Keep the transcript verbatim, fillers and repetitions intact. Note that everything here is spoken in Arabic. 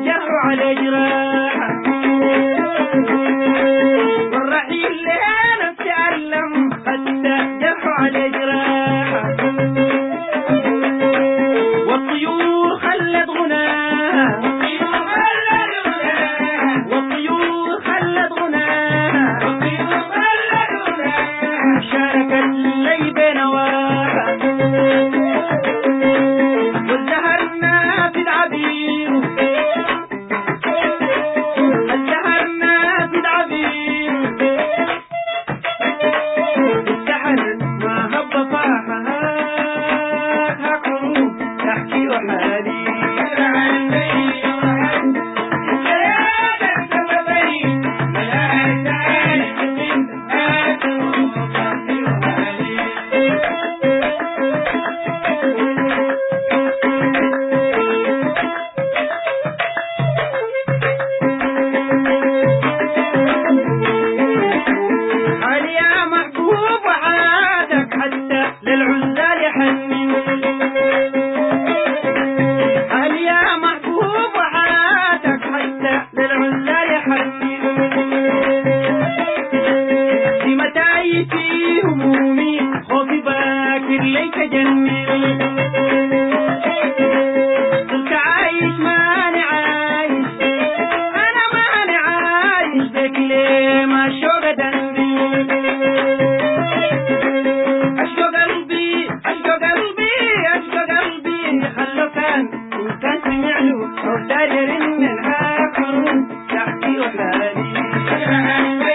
جرح على جراح والرحيل لنا تعلم حتى جرح على جراح والطيور خلت غناها والطيور خلت غناها شاركت لي بنواها والزهر نافذ عبير الزهر نافذ عبير السحر ما هب صاحها حروب تحكي وحالي في همومي خوفي باكر ليك جنبي قلت عايش ماني عايش انا ماني عايش بك ليه ما شوق دندي اشجو قلبي اشجو قلبي اشجو قلبي خلو كان وكان سمعله او داري رن الحاكم تحكي وحالي